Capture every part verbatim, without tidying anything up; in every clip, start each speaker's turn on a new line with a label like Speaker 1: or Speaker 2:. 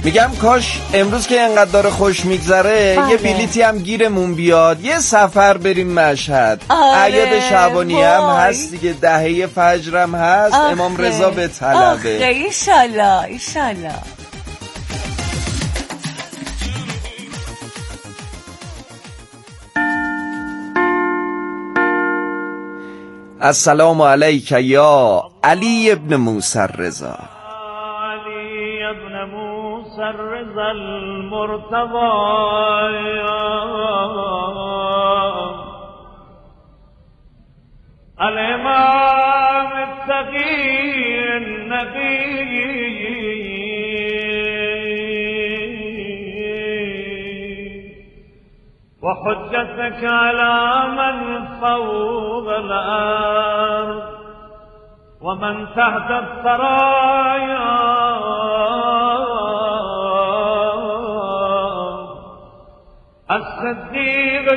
Speaker 1: میگم کاش امروز که اینقدر داره خوش میگذره یه بلیتی هم گیرمون بیاد، یه سفر بریم مشهد. اعیاد شعبانی هم هست دیگه، دهه فجر هم هست. آخه. امام رضا به طلبه.
Speaker 2: آخه ایشالله ایشالله.
Speaker 1: السلام علیک یا علی ابن موسی الرضا.
Speaker 3: علی ابن موسی الرضا المرتضی، الامام التقی النبی، وحجتك على من فوق الأرض ومن تحت الثرايا، الصديق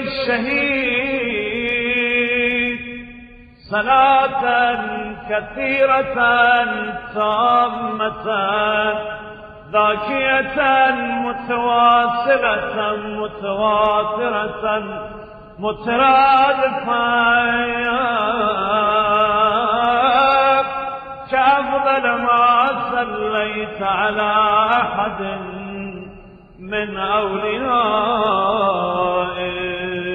Speaker 3: الشهيد، صلاة كثيرة تامة ذاكية متواصلة متواترة مترادفة، كأفضل ما صليت على أحد من أوليائه.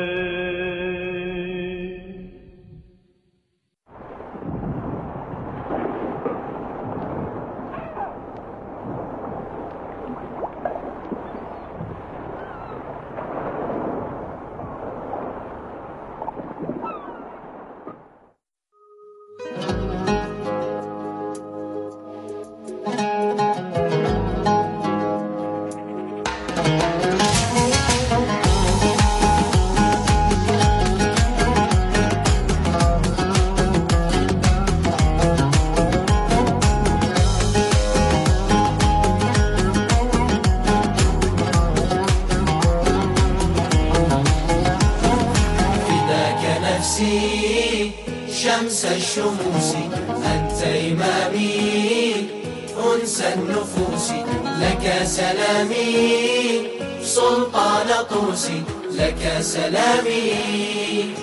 Speaker 4: شمس الشموس أنت إمامي أنس النفوس، لك سلامي سلطان طوسي، لك سلامي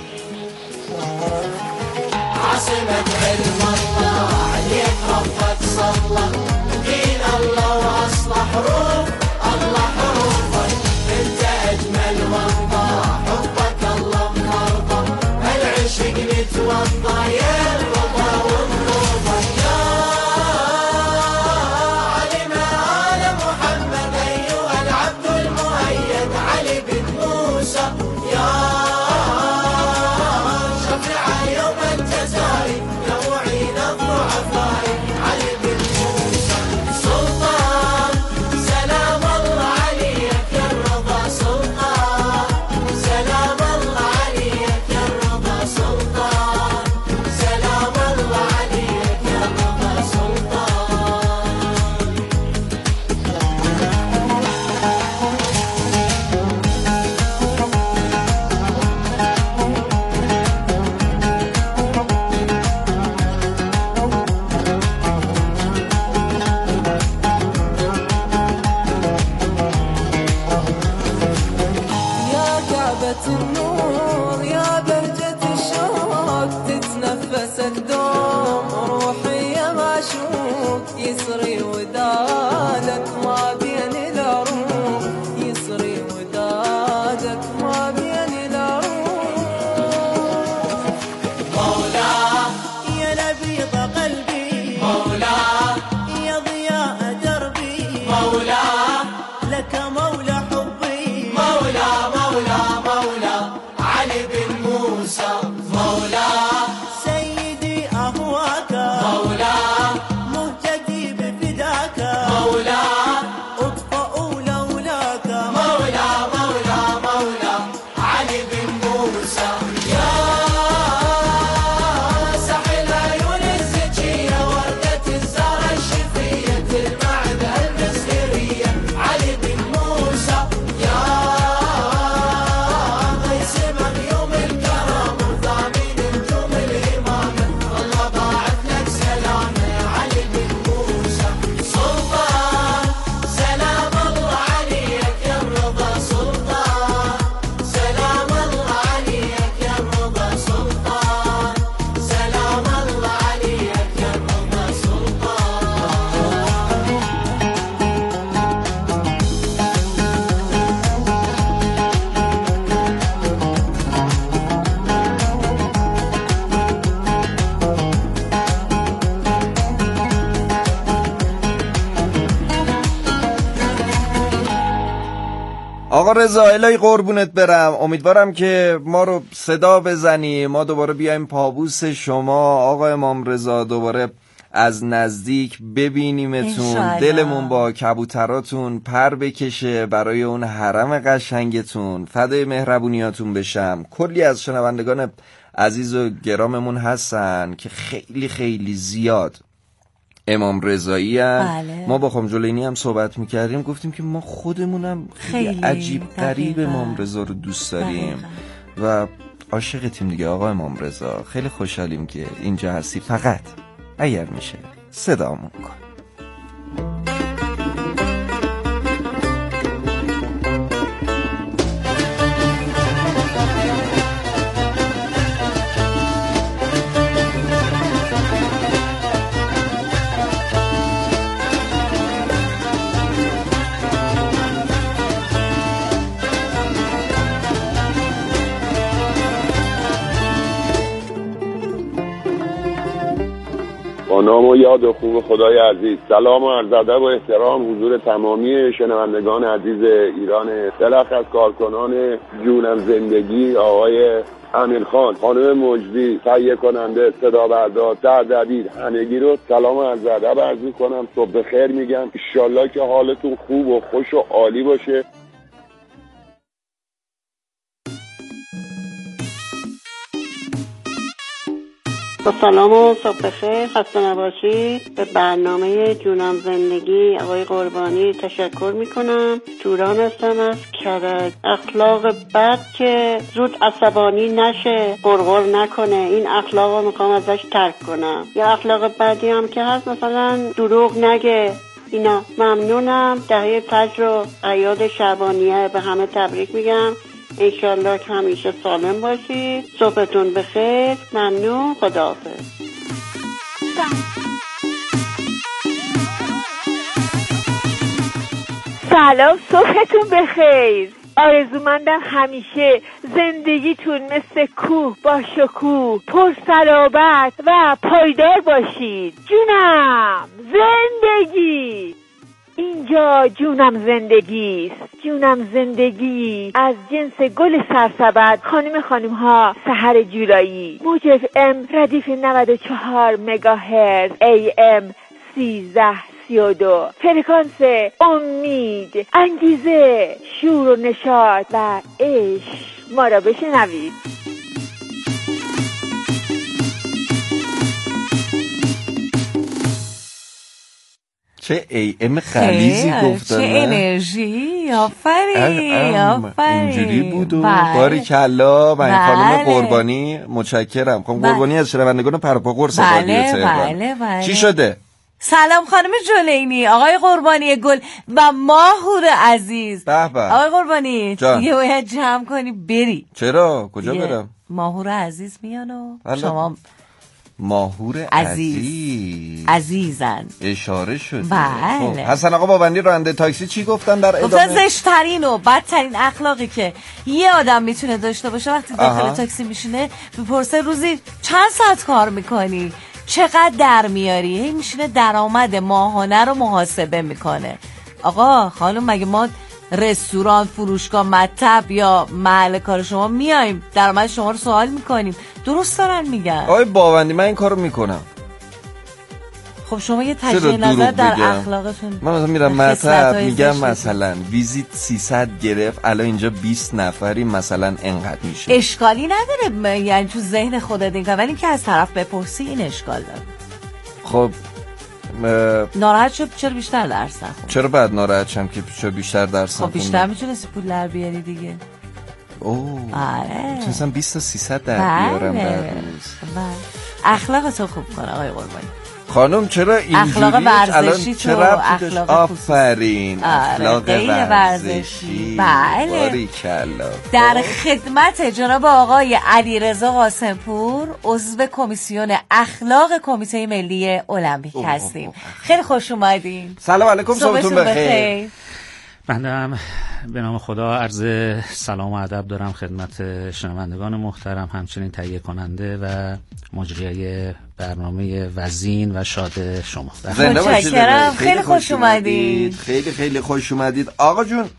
Speaker 4: عاصمة علم الله، عليك ربك صلى، دين الله وأصلح روح الله حروفك، أنت أجمل وأنضى حبك الله مرضى، العشق نتوضى يا الرضا والرضا، يا علي ما آل محمد أيها العبد المؤيد، علي بن موسى يا شفيع يوم الجزائر، يا معين الضعفاء، علي بن موسى سلطان، سلام الله عليك يا الرضا سلطان، سلام الله عليك يا الرضا سلطان، سلام الله عليك يا الرضا سلطان.
Speaker 5: يا كعبة النور يا بهجة الشوق، تتنفسك دوم روحي يا معشوق، يسري ودادك ما بين العروق، يسري ودادك ما بين العروق.
Speaker 4: مولاه
Speaker 5: يا نبيض قلبي،
Speaker 4: مولاه
Speaker 5: يا ضياء دربي،
Speaker 4: مولاه
Speaker 5: لك مولى حبي،
Speaker 4: مولى مولى مولى علي بن موسى، مولاه
Speaker 5: سيدي
Speaker 1: آقا رضا الهی قربونت برم، امیدوارم که ما رو صدا بزنی، ما دوباره بیایم پابوس شما آقا امام رضا، دوباره از نزدیک ببینیمتون، دلمون با کبوتراتون پر بکشه برای اون حرم قشنگتون، فدای مهربونیاتون بشم. کلی از شنوندگان عزیز و گراممون هستن که خیلی خیلی زیاد امام رضایی هم.
Speaker 2: بله.
Speaker 1: ما با خانم جلینی هم صحبت میکردیم، گفتیم که ما خودمونم خیلی, خیلی عجیب غریب امام رضا رو دوست داریم دقیقا. و عاشقتیم دیگه آقا امام رضا. خیلی خوشحالیم که اینجا هستی، فقط اگر میشه صدامون کن.
Speaker 6: با نام و یاد و خوب خدای عزیز، سلام و عرض ادب و احترام حضور تمامی شنوندگان عزیز ایران، بالاخص کارکنان جونم زندگی، آقای امیرخان، خانم مجدی، تهیه کننده، صدا بردار، سردبیر، همگی رو سلام و عرض ادب عرض می‌کنم. صبح بخیر میگم، ان شاءالله که حالتون خوب و خوش و عالی باشه.
Speaker 7: با سلام و صبح بخیر، خسته نباشید. به برنامه جونم زندگی آقای قربانی تشکر میکنم. توران هستم از کرج. اخلاق بد که زود عصبانی نشه، غرغر نکنه، این اخلاق رو میخوام ازش ترک کنم. یا اخلاق بدی هم که هست، مثلا دروغ نگه، اینا. ممنونم. دهه فجر و اعیاد شعبانیه به همه تبریک میگم. انشالله که همیشه سالم باشید. صبحتون بخیر. ممنون. خداحافظ.
Speaker 8: سلام، صبحتون بخیر. آرزومندم همیشه زندگیتون مثل کوه با شکوه، پر صلابت و پایدار باشید. جونم زندگی. اینجا جونم زندگیست. جونم زندگی از جنس گل سرسبد. خانم خانم ها، سحر جولایی، موج اف ام ردیف نود و چهار مگاهرتز، ای ام سیزده سی و دو، فرکانس امید، انگیزه، شور و نشاط و عشق. ما را بشنوید.
Speaker 1: چه ای ام خلیزی گفتن،
Speaker 2: چه انرژی. آفرین آفرین.
Speaker 1: اینجوری بود و باریکلا. من خانم قربانی متشکرم. خانم قربانی از شنوندگان پرپا قرص رادیو تهران.
Speaker 2: بله بله.
Speaker 1: چی شده؟
Speaker 2: سلام خانم جلینی، آقای قربانی گل و ماهور عزیز.
Speaker 1: به به.
Speaker 2: آقای قربانی
Speaker 1: جان.
Speaker 2: دیگه باید جمع کنی بری.
Speaker 1: چرا؟ کجا برم؟
Speaker 2: ماهور عزیز میان و
Speaker 1: بله.
Speaker 2: شما
Speaker 1: ماهور
Speaker 2: عزیز
Speaker 1: عزیز
Speaker 2: عزیزن
Speaker 1: اشاره شده.
Speaker 2: بله.
Speaker 1: خب. حسن آقا باوندی راننده تاکسی چی گفتن در ادامه؟
Speaker 2: گفتن زشترین و بدترین اخلاقی که یه آدم میتونه داشته باشه وقتی داخل
Speaker 1: آها.
Speaker 2: تاکسی میشینه بپرسه روزی چند ساعت کار میکنی، چقدر در میاری، هی میشینه درآمد ماهانه رو محاسبه میکنه. آقا خانم، مگه ما رستوران، فروشگاه، مطب یا محل کار شما میایم درآمد شما رو سوال میکنیم؟ درست دارن میگن.
Speaker 1: آقای باوندی من این کارو میکنم.
Speaker 2: خب شما یه تجزیه نظر در اخلاقتون.
Speaker 1: من مثلا میرم مطب میگم مثلا ویزیت سیصد گرفت، الان اینجا بیست نفری، مثلا انقدر میشه.
Speaker 2: اشکالی نداره، یعنی تو ذهن خودت این کار، ولی که از طرف بپرسی این اشکال داره.
Speaker 1: خب
Speaker 2: ناراحت شد چرا بیشتر درس نخون؟
Speaker 1: چرا بعد ناراحت شم که چرا بیشتر درس نخون؟
Speaker 2: خب بیشتر میتونستی پول در بیاری دیگه.
Speaker 1: اوه
Speaker 2: آره
Speaker 1: میتونستم بیست تا سیصد در
Speaker 2: بله.
Speaker 1: بیارم در روز.
Speaker 2: بله. اخلاقتو خوب کن آقای قربانی.
Speaker 1: خانم چرا اینجوری؟
Speaker 2: اخلاق ورزشی تو
Speaker 1: اخلاق آفرین. اخلاق
Speaker 2: غیر
Speaker 1: ورزشی.
Speaker 2: بله.
Speaker 1: باریکلا.
Speaker 2: در خدمت جناب آقای علیرضا قاسمپور، عضو کمیسیون اخلاق کمیته ملی المپیک هستیم. خیلی خوش اومدین.
Speaker 1: سلام علیکم، صبحتون بخیر.
Speaker 9: بنده به نام خدا عرض سلام و ادب دارم خدمت شنوندگان محترم، همچنین تهیه کننده و مجریه برنامه وزین و شاد شما.
Speaker 2: متشکرم، خیلی خوش اومدید.
Speaker 1: خیلی خیلی خوش اومدید. آقا جون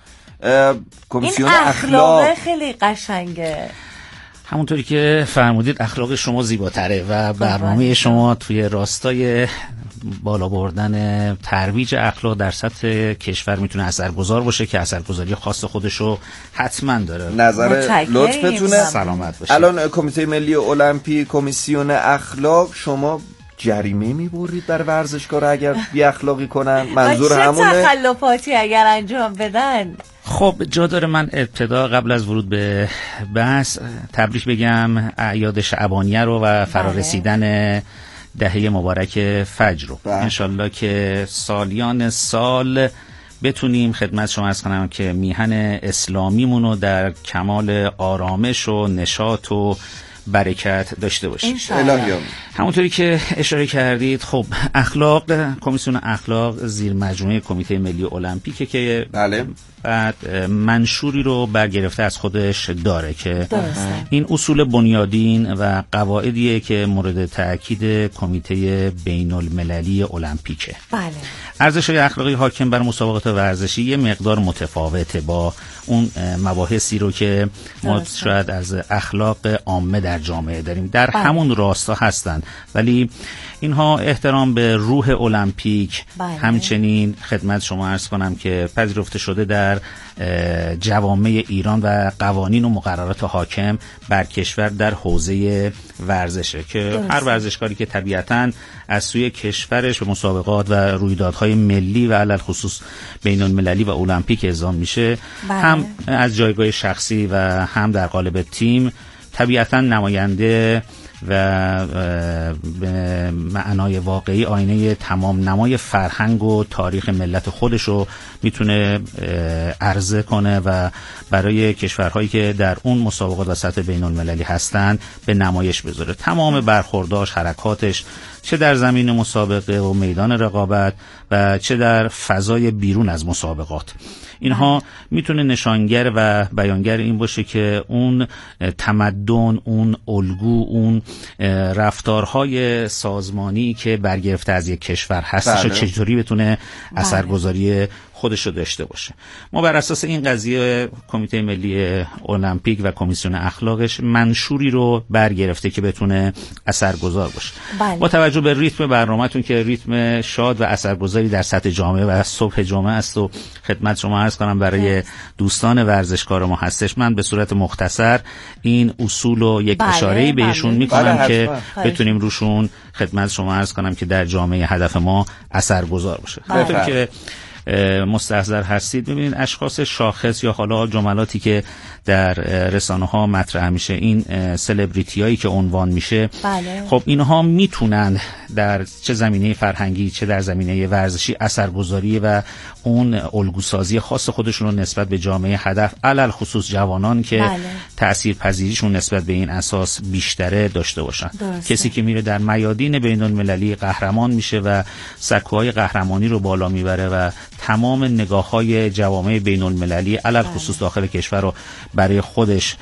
Speaker 1: کمیسیون
Speaker 2: این
Speaker 1: اخلاق
Speaker 2: اخلاق خیلی قشنگه.
Speaker 9: همونطوری که فرمودید اخلاق شما زیباتره و برنامه شما توی راستای بالا بردن ترویج اخلاق در سطح کشور میتونه اثرگذار باشه که اثرگذاری خاص خودشو حتما داره.
Speaker 1: نظر لطفتونه.
Speaker 9: سلامت باشید.
Speaker 1: الان کمیته ملی المپیک، کمیسیون اخلاق، شما جریمه میبرید برای ورزشکار اگر بی اخلاقی کنن؟ منظور همونه؟
Speaker 2: چه تخلفاتی اگر انجام بدن؟
Speaker 9: خب جا داره من ابتدا قبل از ورود به بحث تبریک بگم اعیاد شعبانیه رو و فرارسیدن دهه مبارک فجر رو. انشالله که سالیان سال بتونیم خدمت شما عرض کنم که میهن اسلامیمون رو در کمال آرامش و نشاط و برکت داشته باشیم. همونطوری که اشاره کردید، خب اخلاق، کمیسیون اخلاق زیر مجموعه کمیته ملی المپیکه که
Speaker 1: بله.
Speaker 9: بعد منشوری رو برگرفته از خودش داره که این اصول بنیادین و قواعدیه که مورد تأکید کمیته بین المللی المپیکه.
Speaker 2: بله.
Speaker 9: ارزش‌های اخلاقی حاکم بر مسابقات ورزشی یه مقدار متفاوته با اون مباحثی رو که ما درسته. شاید از اخلاق عامه در جامعه داریم در بله. همون راستا هستن، ولی اینها احترام به روح المپیک بله. همچنین خدمت شما عرض کنم که پذیرفته شده در جوامع ایران و قوانین و مقررات حاکم بر کشور در حوزه ورزشه که درسته. هر ورزشکاری که طبیعتاً از سوی کشورش به مسابقات و رویدادهای ملی و علل خصوص بین المللی و المپیک اعزام میشه بله. هم از جایگاه شخصی و هم در قالب تیم طبیعتاً نماینده و به معنای واقعی آینه تمام نمای فرهنگ و تاریخ ملت خودش رو میتونه عرضه کنه و برای کشورهایی که در اون مسابقات و سطح بین المللی هستن به نمایش بذاره. تمام برخورداش، حرکاتش، چه در زمین مسابقه و میدان رقابت و چه در فضای بیرون از مسابقات، اینها میتونه نشانگر و بیانگر این باشه که اون تمدن، اون الگو، اون رفتارهای سازمانی که برگرفته از یک کشور هستش بله. چطوری بتونه اثرگذاری خودش رو داشته باشه. ما بر اساس این قضیه کمیته ملی المپیک و کمیسیون اخلاقش منشوری رو برگرفته که بتونه اثرگذار باشه. بله. با توجه به ریتم برنامه‌تون که ریتم شاد و اثرگذاری در سطح جامعه و صبح جمعه است و خدمت شما عرض کنم برای دوستان ورزشکار ما هستش، من به صورت مختصر این اصول رو یک بله. اشاره‌ای بهشون بله. میکنم بله. که بتونیم روشون خدمت شما عرض کنم که در جامعه هدف ما اثرگذار باشه. بله. که مستحضر هستید ببینید اشخاص شاخص یا حالا جملاتی که در رسانه ها مطرح میشه، این سلبریتی هایی که عنوان میشه بله. خب اینها میتونن در چه زمینه فرهنگی چه در زمینه ورزشی اثرگذاری و اون الگوسازی خاص خودشون رو نسبت به جامعه هدف علل خصوص جوانان که بله. تاثیرپذیریشون نسبت به این اساس بیشتره داشته باشن. درسته. کسی که میره در میادین بین المللی قهرمان میشه و سکوهای قهرمانی رو بالا میبره و تمام نگاه‌های جوامع بین المللی علل خصوص داخل کشور رو برای خودش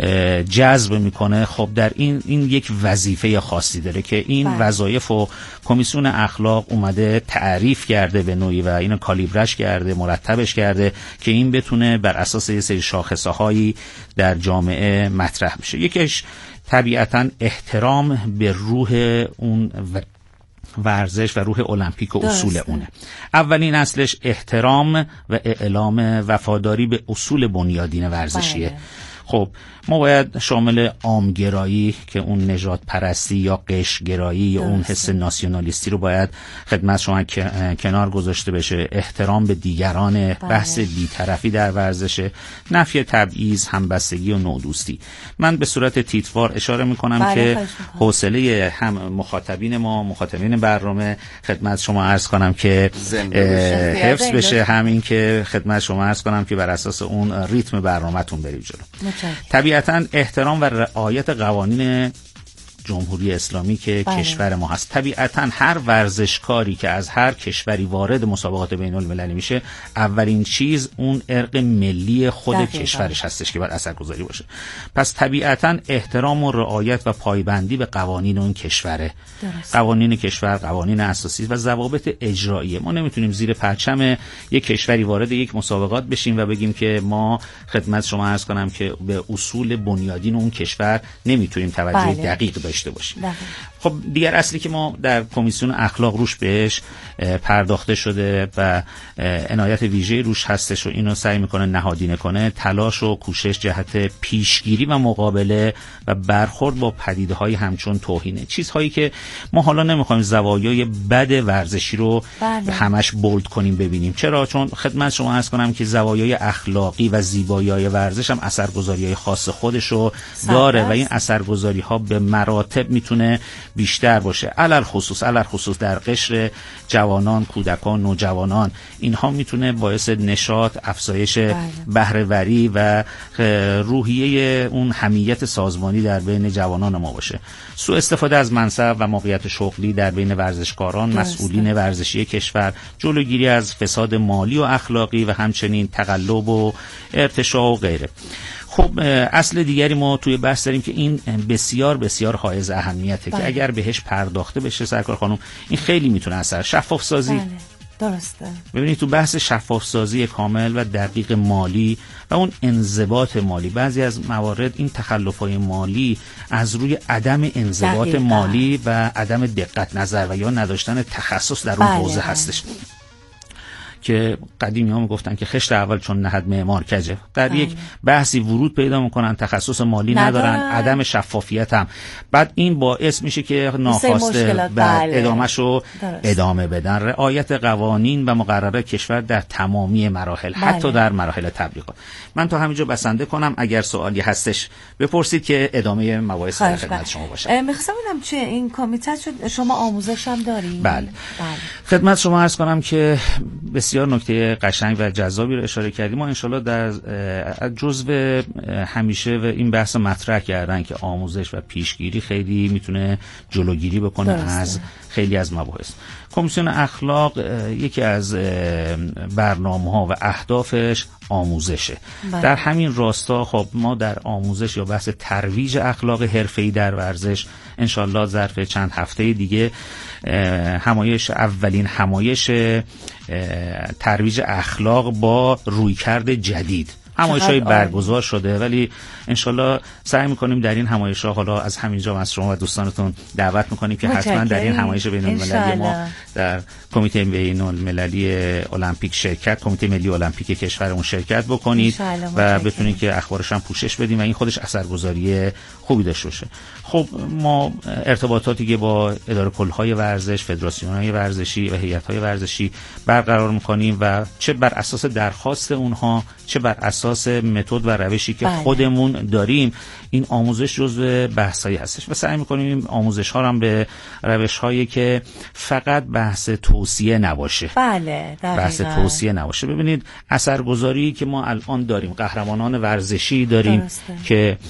Speaker 9: جذب میکنه، خب در این این یک وظیفه خاصی داره که این بله. وظایف و کمیسیون اخلاق اومده تعریف کرده به نوعی و اینو کالیبرش کرده، مرتبش کرده که این بتونه بر اساس یه سری شاخصه‌هایی در جامعه مطرح بشه. یکیش طبیعتاً احترام به روح اون و ورزش و روح المپیک و اصول درسته. اونه. اولین اصلش احترام و اعلام وفاداری به اصول بنیادین ورزشیه. بله. خب ما باید شامل عامگرایی که اون نژاد پرستی یا قشرگرایی یا اون حس ناسیونالیستی رو باید خدمت شما کنار گذاشته بشه. احترام به دیگران، بله. بحث بی‌طرفی در ورزش، نفی تبعیض، همبستگی و نودوستی. من به صورت تیتروار اشاره میکنم بله که حوصله هم مخاطبین ما، مخاطبین برنامه خدمت شما عرض کنم که حفظ بشه، همین که خدمت شما عرض کنم که بر اساس اون ریتم برنامه‌تون برید جلو. طبیعتاً احترام و رعایت قوانین جمهوری اسلامی که
Speaker 2: بله.
Speaker 9: کشور ما هست. طبیعتاً هر ورزشکاری که از هر کشوری وارد مسابقات بین المللی میشه، اولین چیز اون ارق ملی خود دقیقا. کشورش هستش که باید اثرگذاری باشه. پس طبیعتاً احترام و رعایت و پایبندی به قوانین اون کشوره. درست. قوانین کشور، قوانین اساسی و ضوابط اجراییه. ما نمیتونیم زیر پرچم یک کشوری وارد یک مسابقات بشیم و بگیم که ما خدمت شما عرض کنم که به اصول بنیادین اون کشور نمیتونیم توجه بله. دقیق داشته باشیم. دقیق. خب دیگر اصلی که ما در کمیسیون اخلاق روش بهش پرداخته شده و عنایت ویژه روش هستش و اینو سعی میکنه نهادینه کنه، تلاش و کوشش جهت پیشگیری و مقابله و برخورد با پدیده‌های همچون توهینه. چیزهایی که ما حالا نمیخوایم زوایای بد ورزشی رو بله. همش بولد کنیم ببینیم. چرا؟ چون خدمت شما عرض کنم که زوایای اخلاقی و زیبایی‌های ورزش هم اثرگذاری‌های خاص خودشو داره و این اثرگذاری‌ها به مراتب میتونه بیشتر باشه. علل خصوص علل خصوص در قشر جوانان، کودکان، نوجوانان، اینها میتونه باعث نشاط، افزایش بهره‌وری و روحیه اون حمیت سازمانی در بین جوانان ما باشه. سوء استفاده از منصب و موقعیت شغلی در بین ورزشکاران، مسئولین ورزشی کشور، جلوگیری از فساد مالی و اخلاقی و همچنین تقلب و ارتشاء و غیره. خب اصل دیگری ما توی بحث داریم که این بسیار بسیار حائز اهمیته بله. که اگر بهش پرداخته بشه سرکار خانم، این خیلی میتونه اثر شفاف سازی بله.
Speaker 2: درسته.
Speaker 9: ببینید تو بحث شفاف سازی کامل و دقیق مالی و اون انضباط مالی، بعضی از موارد این تخلف‌های مالی از روی عدم انضباط دقیقا. مالی و عدم دقت نظر و یا نداشتن تخصص در اون حوزه بله. هستش که قدیمی ها میگفتن که خشت اول چون نهد معمار کجه. در یک بحثی ورود پیدا میکنن، تخصص مالی ندارن, ندارن. عدم شفافیت هم، بعد این باعث میشه که ناخواسته بعد ادامهشو ادامه بدن. رعایت قوانین و مقررات کشور در تمامی مراحل بله. حتی در مراحل تبلیغات. من تا همینجا بسنده کنم، اگر سوالی هستش بپرسید که ادامه مباحث در خدمت شما باشم.
Speaker 2: میخواستم ببینم چه این کمیته شما آموزش هم دارید؟
Speaker 9: بله. بله خدمت شما عرض کنم که بسیار نکته قشنگ و جذابی رو اشاره کردیم. ما انشالله در جزو همیشه و این بحث مطرح کردن که آموزش و پیشگیری خیلی میتونه جلوگیری بکنه درسته. از خیلی از مباحث. کمیسیون اخلاق یکی از برنامه‌ها و اهدافش آموزشه. بله. در همین راستا خب ما در آموزش یا بحث ترویج اخلاق حرفه‌ای در ورزش انشالله ظرف چند هفته دیگه همایش اولین همایش ترویج اخلاق با رویکرد جدید همایش‌های برگزار شده، ولی انشالله سعی میکنیم در این همایش‌ها حالا از همینجا از شما و دوستانتون دعوت میکنیم که حتما در این همایش بین‌المللی ما در کمیته بین‌المللی المپیک شرکت، کمیته ملی المپیک کشورمون شرکت بکنید و بتونید که اخبارش هم پوشش بدیم و این خودش اثرگذاری خوبی داشته باشه. خب ما ارتباطاتی که با اداره کل‌های ورزش، فدراسیون‌های ورزشی و هیئت‌های ورزشی برقرار می‌کنیم و چه بر اساس درخواست اونها چه بر اساس متد و روشی که بله. خودمون داریم، این آموزش جزو بحثایی هستش و سعی می‌کنیم این آموزش‌ها هم به روش‌هایی که فقط بحث توصیه نباشه.
Speaker 2: بله دقیقاً.
Speaker 9: بحث توصیه نباشه. ببینید اثرگذاری که ما الان داریم، قهرمانان ورزشی داریم درسته. که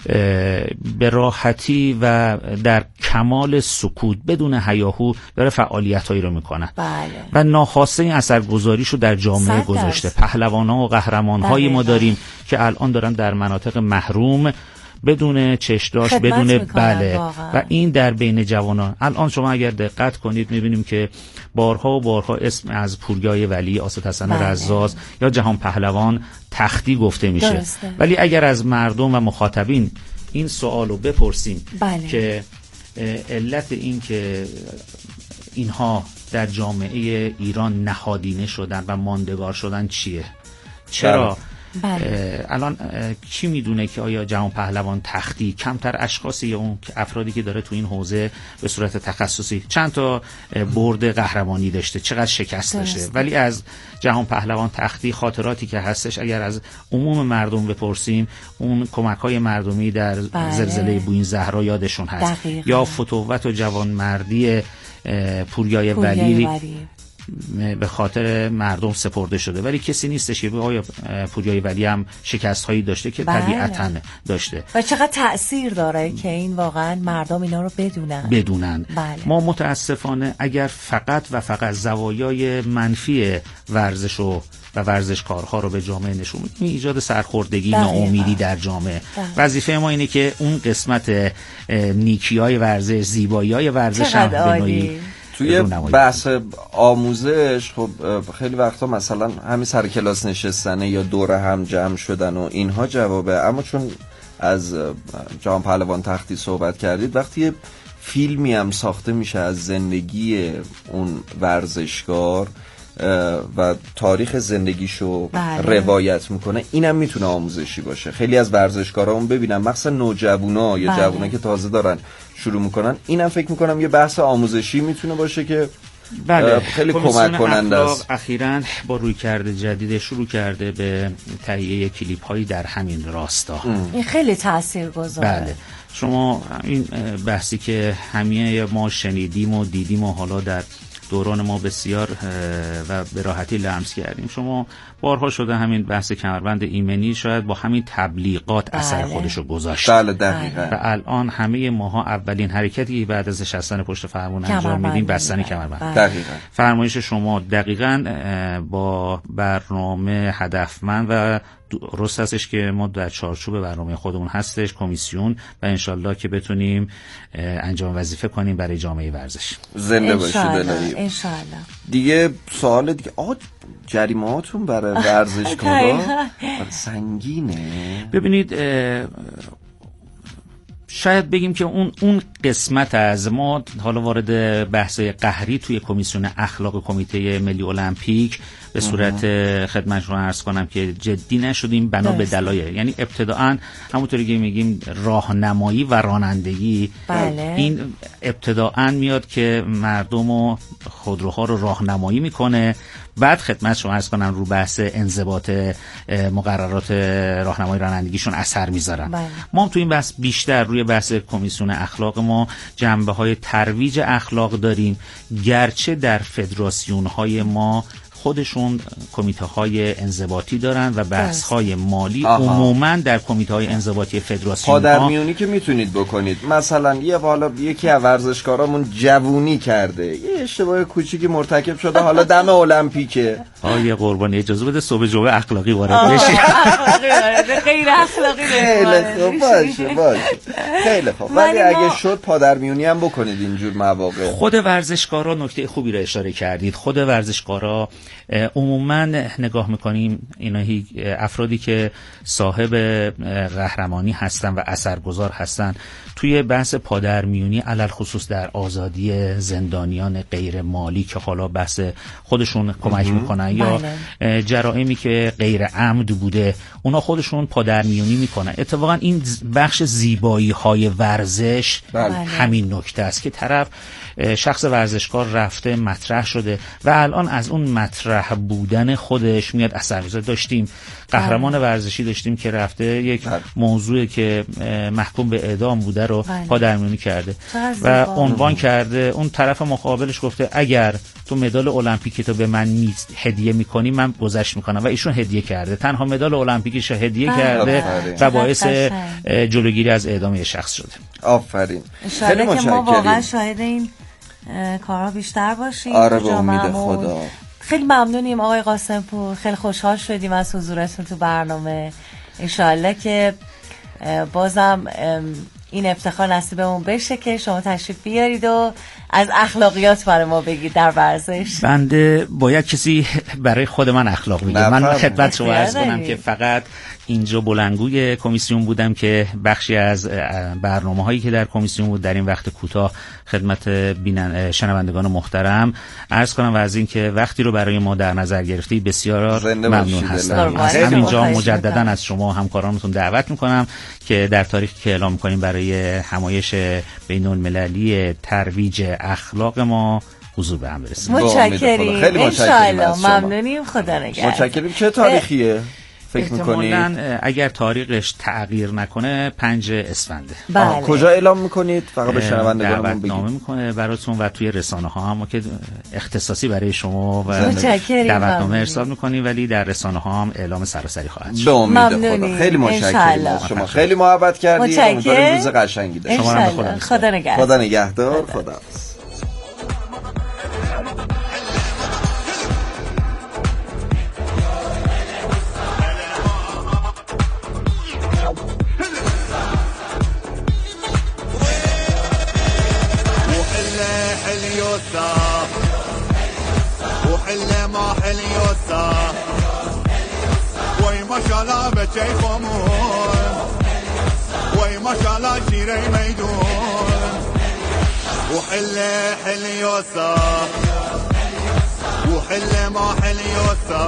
Speaker 9: به راحتی و در کمال سکوت بدون هیاهو داره فعالیتایی رو میکنن
Speaker 2: بله.
Speaker 9: و ناخواسته این اثرگذاریشو در جامعه گذاشته. پهلوان‌ها و قهرمان‌های ما داریم که الان دارن در مناطق محروم بدون چشداش بدون بله واقعا. و این در بین جوانان الان شما اگر دقت کنید میبینیم که بارها و بارها اسم از پوریای ولی، آسد حسن بله. رزاز یا جهان پهلوان تختی گفته میشه درسته. ولی اگر از مردم و مخاطبین این سوالو بپرسیم بله. که علت این که اینها در جامعه ایران نهادینه شدن و ماندگار شدن چیه؟ چرا بله. بله. الان کی میدونه که آیا جهان پهلوان تختی کمتر اشخاصی یا اون افرادی که داره تو این حوزه به صورت تخصصی چند تا برد قهرمانی داشته، چقدر شکست داشته، ولی از جهان پهلوان تختی خاطراتی که هستش اگر از عموم مردم بپرسیم اون کمک‌های مردمی در بله. زلزله بوین زهرا یادشون هست دقیقا. یا فتوت و جوانمردی پوریای ولی به خاطر مردم سپرده شده، ولی کسی نیستش که آیا پوریای ولی هم شکست هایی داشته که
Speaker 2: بله.
Speaker 9: طبیعتاً داشته
Speaker 2: و چقدر تأثیر داره که این واقعا مردم اینا رو بدونن
Speaker 9: بدونن.
Speaker 2: بله.
Speaker 9: ما متاسفانه اگر فقط و فقط زوایای منفی ورزش و و ورزشکارها رو به جامعه نشون میدیم، ایجاد سرخوردگی، ناامیدی در جامعه. وظیفه ما اینه که اون قسمت نیکی‌های ورزش، زیبایی‌های ورزش هم بنویی.
Speaker 1: توی بحث آموزش خب خیلی وقتا مثلا همین سر کلاس نشستنه یا دور هم جمع شدن و اینها جوابه، اما چون از جهان پهلوان تختی صحبت کردید، وقتی فیلمی هم ساخته میشه از زندگی اون ورزشکار و تاریخ زندگیشو بله. روایت میکنه، اینم میتونه آموزشی باشه. خیلی از ورزشکارا اون ببینم مخصوصا نوجوانا یا بله. جوونا که تازه دارن شروع میکنن، اینم فکر میکنم یه بحث آموزشی میتونه باشه که
Speaker 9: بله.
Speaker 1: خیلی کمک کننده است.
Speaker 9: اخیراً با رویکرد جدید شروع کرده به تهیه کلیپ هایی در همین راستا.
Speaker 2: این خیلی تاثیرگذاره.
Speaker 9: بله. شما این بحثی که همه ما شنیدیم و دیدیم و حالا در دوران ما بسیار و به راحتی لمس کردیم، شما بارها شده همین بحث کمربند ایمنی شاید با همین تبلیغات بله. اثر خودشو گذاشت.
Speaker 1: بله دقیقاً.
Speaker 9: و الان همه ماها اولین حرکتی بعد از نشستن پشت فرمون انجام میدیم بستن کمربند.
Speaker 1: بله. دقیقاً.
Speaker 9: فرمایش شما دقیقاً با برنامه هدفمند و درست هستش که ما در چارچوب برنامه خودمون هستش کمیسیون و انشالله که بتونیم انجام وظیفه کنیم برای جامعه ورزش.
Speaker 1: زنده باشید الهی.
Speaker 2: انشالله.
Speaker 1: دیگه سوال دیگه، آقا جریمه‌هاتون برای ورزشکارا سنگینه؟
Speaker 9: ببینید شاید بگیم که اون اون قسمت از ما حالا وارد بحث قهری توی کمیسیون اخلاق کمیته ملی المپیک به صورت خدمت رو عرض کنم که جدی نشدیم بنا به دلایل، یعنی ابتداً همونطوری که میگیم راهنمایی و رانندگی
Speaker 2: بله.
Speaker 9: این ابتداً میاد که مردم و خودروها رو راهنمایی میکنه، بعد خدمت شما عرض کنم رو بحث انضباط مقررات راهنمایی رانندگیشون اثر میذارن.
Speaker 2: بله.
Speaker 9: ما هم تو این بحث بیشتر روی بحث کمیسیون اخلاق ما جنبه های ترویج اخلاق داریم، گرچه در فدراسیون های ما خودشون کمیته های انضباطی دارن و بحث های مالی عموما در کمیته های انضباطی فدراسیون ها
Speaker 1: پادرمیونی که میتونید بکنید. مثلا یه حالا یکی از ورزشکارامون جوونی کرده، یه اشتباه کوچیکی مرتکب شده، حالا دم المپیکه،
Speaker 9: آیه قربانی اجازه بده صبح جمعه اخلاقی وارد بشی.
Speaker 2: اخلاقی وارد غیر اخلاقی
Speaker 1: خیلی خوب باشه باشه خیلی خوب، ولی اگه شد پادرمیونی هم بکنید اینجور مواقع.
Speaker 9: خود ورزشکارا نکته خوبی رو اشاره کردید. خود ورزشکارا عموما نگاه میکنیم اینا افرادی که صاحب قهرمانی هستن و اثرگذار هستن توی بحث پادرمیونی، علل خصوص در آزادی زندانیان غیر مالی که حالا بحث خودشون کمک میکنن یا جرائمی که غیر عمد بوده اونا خودشون پادرمیونی میکنن. اتفاقا این بخش زیبایی های ورزش بله. همین نکته است که طرف شخص ورزشکار رفته مطرح شده و الان از اون مطرح بودن خودش میاد اثرگذار. داشتیم قهرمان ورزشی داشتیم که رفته یک موضوعی که محکوم به اعدام بوده رو پادرمیونی کرده و عنوان کرده، اون طرف مقابلش گفته اگر تو مدال المپیکی تو به من هدیه میکنی من گذشت میکنم و ایشون هدیه کرده، تنها مدال المپیکیش هدیه کرده و باعث جلوگیری از اعدام شخص شده.
Speaker 1: آفرین.
Speaker 2: خیلی متشکرم. ما واقعا شاهد این کارها بیشتر باشیم.
Speaker 1: آره به امید خدا.
Speaker 2: خیلی ممنونیم آقای قاسم پور، خیلی خوشحال شدیم از حضورتون تو برنامه. انشالله که بازم این افتخار نصیبمون بشه که شما تشریف بیارید و از اخلاقیات برای ما بگید در ورزش.
Speaker 9: بنده باید کسی برای خود من اخلاق بگه. من خدمت شما عرض کنم که فقط اینجا بلندگوی کمیسیون بودم که بخشی از برنامه هایی که در کمیسیون بود در این وقت کوتاه خدمت بینن شنوندگان محترم عرض کنم و از این که وقتی رو برای ما در نظر گرفتی بسیار ممنون هستم. از همینجا مجددا از شما همکارانتون دعوت میکنم که در تاریخی که اعلام میکنیم برای همایش بین المللی ترویج اخلاق ما حضور به هم برسیم.
Speaker 2: متشکریم.
Speaker 1: خیلی متشکریم.
Speaker 2: ممنونیم. خدا نگهدار.
Speaker 1: متشکریم. چه تاریخیه؟ فکر میکنید؟
Speaker 9: احتمالاً اگر تاریخش تغییر نکنه پنج اسفنده.
Speaker 2: بله.
Speaker 1: کجا اعلام میکنید؟ فقط به شنوندگانمون بگید.
Speaker 9: دعوتنامه میکنه براتون و توی رسانه ها هم که اختصاصی برای شما و
Speaker 2: متشکریم.
Speaker 9: دعوتنامه ارسال میکنیم ولی در رسانه ها هم اعلام سراسری خواهد شد.
Speaker 1: به امید خدا. خیلی متشکرم. شما خیلی محبت کردید. امیدوارم روز قشنگی داشته
Speaker 9: شما هم خدا
Speaker 2: خدا نگهدار.
Speaker 1: خدا نگهدار. خدا
Speaker 10: وحل ما حل يوسا وي ما شاء الله بتشيفمون وي ما شاء الله شيري ميدون وحل حل يوسا وحل ما حل يوسا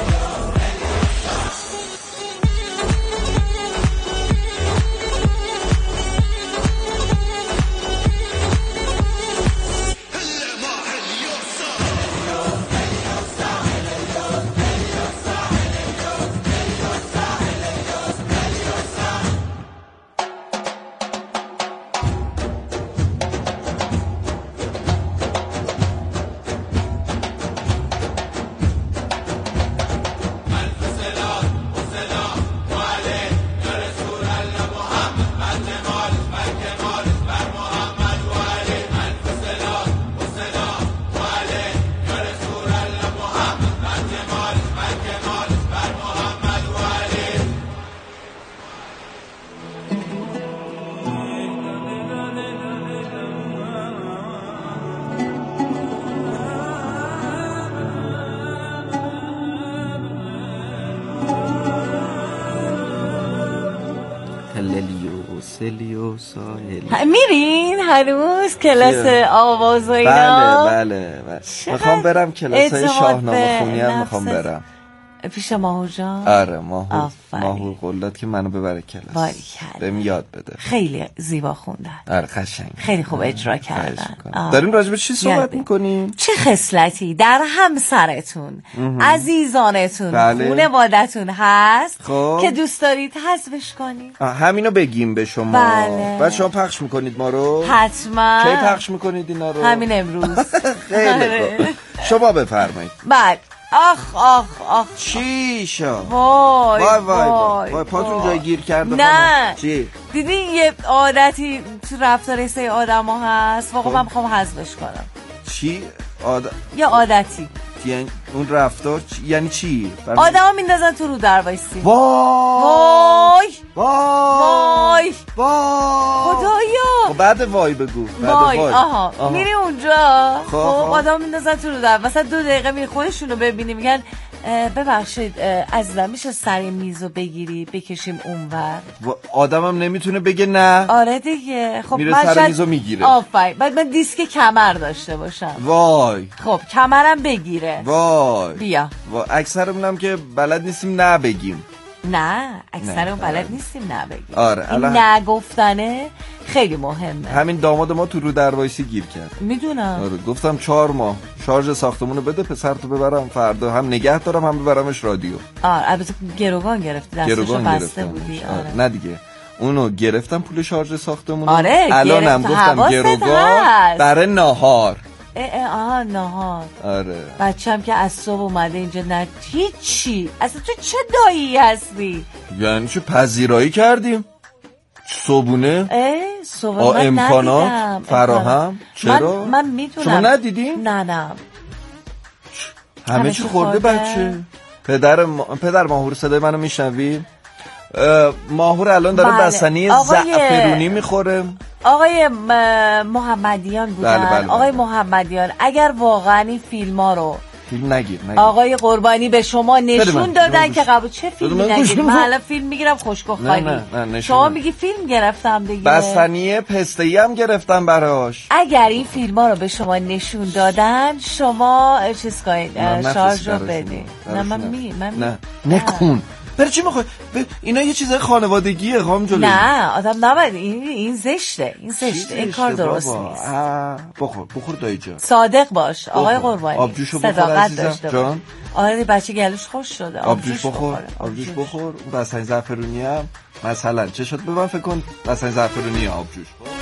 Speaker 2: میرین هنوز کلاس آواز و اینا؟
Speaker 1: بله بله بله میخوام برم کلاس های شاهنامه خونی هم میخوام برم
Speaker 2: پیش ماهور جان.
Speaker 1: آره ماهور ماهور قلت که منو ببره کلاس بهم یاد بده.
Speaker 2: خیلی زیبا خوندن.
Speaker 1: آره قشنگ
Speaker 2: خیلی خوب اجرا کردن.
Speaker 1: داریم راجع به چی صحبت میکنیم؟
Speaker 2: چه خصلتی در همسرتون عزیزانتون
Speaker 1: بله.
Speaker 2: خانوادتون هست
Speaker 1: خوب.
Speaker 2: که دوست دارید حذفش کنید؟
Speaker 1: همینو بگیم به شما.
Speaker 2: بله.
Speaker 1: بعد شما پخش میکنید ما رو؟
Speaker 2: حتما.
Speaker 1: کی پخش میکنید اینا رو؟
Speaker 2: همین امروز.
Speaker 1: خیلی خوب. شما بفرمایید.
Speaker 2: بعد آخ آخ آخ
Speaker 1: چی شو؟
Speaker 2: وای
Speaker 1: وای وای وای, وای. پاتون جای گیر کرده.
Speaker 2: نه
Speaker 1: چی؟
Speaker 2: دیدین یه عادتی تو رفتار سه آدم ها هست واقعا من میخوام حذفش کنم.
Speaker 1: چی؟ آد...
Speaker 2: یه عادتی
Speaker 1: یعنی اون رفتار چی؟ یعنی چی؟
Speaker 2: آدم ها میندازن تو رو در وایسی.
Speaker 1: وای
Speaker 2: وای وای خدایا.
Speaker 1: بعد وای بگو.
Speaker 2: وای آها.
Speaker 1: آها
Speaker 2: میری اونجا خب آدم میندازن تو رو در واسه دو دقیقه میری خودشون رو ببینی میگن ببخشید عزیزم میشه سر میزو بگیری بکشیم اونور.
Speaker 1: آدمم نمیتونه بگه نه.
Speaker 2: آره دیگه. خب
Speaker 1: میره سر میزو میگیره.
Speaker 2: آفرین. بعد من دیسک کمر داشته باشم.
Speaker 1: وای
Speaker 2: خب کمرم بگیره.
Speaker 1: وای
Speaker 2: بیا.
Speaker 1: وای اکثرمونم که بلد نیستیم نه بگیم.
Speaker 2: نه اکثرمون بلد نیستیم نه بگیم.
Speaker 1: آره
Speaker 2: این نگفتنه خیلی مهمه.
Speaker 1: همین داماد ما تو رو دروایسی گیر کرد.
Speaker 2: میدونم.
Speaker 1: آره گفتم چهار ماه شارژ ساختمونو بده پسرتو ببرم فردا هم نگه دارم هم ببرمش رادیو.
Speaker 2: آره البته گروگان گرفتی دستشو بسته بودی.
Speaker 1: آره. نه دیگه اونو گرفتم پول شارژ ساختمونو.
Speaker 2: آره
Speaker 1: الانم گفتم گروگان برای ناهار.
Speaker 2: آها ناهار.
Speaker 1: آره
Speaker 2: بچه‌م که از صبح اومده اینجا نه هیچی. اصلا تو چه دایی هستی؟
Speaker 1: یعنی چه پذیرایی کردیم؟ صبونه؟
Speaker 2: اه صبونه من
Speaker 1: امکانات
Speaker 2: ندیدم.
Speaker 1: فراهم؟ چرا؟
Speaker 2: من, من میتونم.
Speaker 1: شما ندیدیم؟
Speaker 2: نه نه
Speaker 1: همه, همه چی خورده, خورده بچه. پدر ما... پدر ماهور صدای منو میشنوی؟ ماهور الان داره بله. بستنی آقای... زعفرونی میخوره.
Speaker 2: آقای محمدیان بودن. بله بله بله. آقای محمدیان اگر واقعا این فیلم ها رو
Speaker 1: فیلم نگیر, نگیر
Speaker 2: آقای قربانی به شما نشون دادن که قبول چه فیلمی نگیر من الان فیلم میگیرم خوشگو خالی. شما میگی فیلم گرفتم دیگه.
Speaker 1: بستنی پسته‌ای هم گرفتم براش.
Speaker 2: اگر این فیلم ها رو به شما نشون دادن شما چیز کنید شارژ رو بدین. نه من می من
Speaker 1: نه نکن برای چی میخوای؟ اینا یه چیزای خانوادگیه خانم جلوی.
Speaker 2: نه آدم نباید، این این زشته، این زشته، این کار درست
Speaker 1: بابا.
Speaker 2: نیست.
Speaker 1: بخور بخور دایی جان،
Speaker 2: صادق باش آقای قربانی،
Speaker 1: آبجوشو بخور عزیزم جان.
Speaker 2: آره بچه گلوش خوش شده،
Speaker 1: آبجوش بخور، آبجوش بخور. اون بستنی زعفرونی هم مثلا چه شد ببن فکر کن بستنی زعفرونی آبجوش.